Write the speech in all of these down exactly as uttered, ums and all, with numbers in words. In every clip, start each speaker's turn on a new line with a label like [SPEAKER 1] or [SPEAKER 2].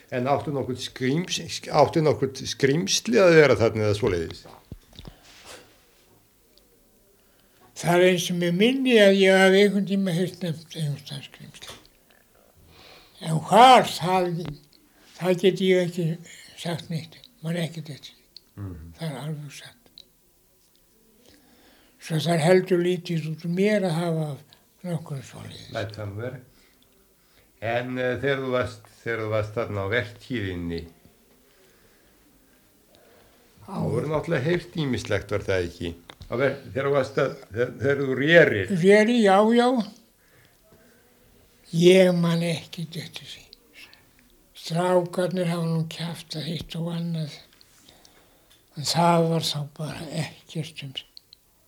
[SPEAKER 1] En áttu nokkuð skrýms, áttu nokkuð skrýmsli að vera þarna eða svoleiðis?
[SPEAKER 2] Það er eins og mér minni að ég hafi einhvern tíma heilt nefnt einhvern skrýmsli. En hvar, það, það get ég ekki sagt neitt. Man ekki þetta. Mm-hmm. Það er alveg satt. Svo það er heldur lítið út mér að hafa nokkur svoleiðis.
[SPEAKER 1] Læt það vera. En uh, þegar þú varst, þegar þú varst þarna á vertíðinni, þá voru náttúrulega heyrt ýmislegt, var það ekki? Ver, þegar þú varst að, þegar, þegar þú rérir.
[SPEAKER 2] Réri, já, já. Ég man ekki þetta því. Strákarnir hafa nú kjaftað hitt og annað. En það var þá bara ekkert um sig.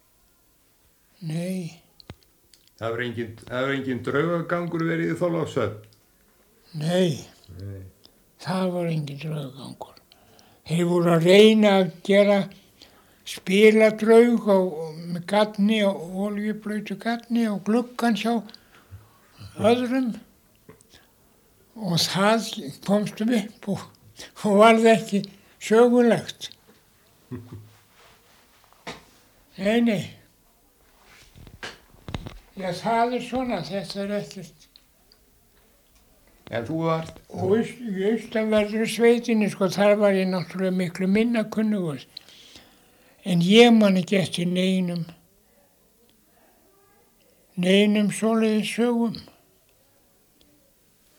[SPEAKER 2] Nei.
[SPEAKER 1] Það var engin, það var engin draugagangur verið í Þorlákshöfn?
[SPEAKER 2] Nei. Nei. Það var engin draugagangur. Þeir voru að reyna að gera spiladraug á, með gatni og olíublautu gatni og gluggan hjá öðrum. Og það komst upp og, og var það ekki sögulegt. Nei, nei. Já, það er svona, þetta er ekkert.
[SPEAKER 1] En þú vart?
[SPEAKER 2] Og í austanverðri sveitinni, sko, þar var ég náttúrulega miklu minna kunnugur. En ég man ekki eftir neinum, neinum svoleiðis sögum.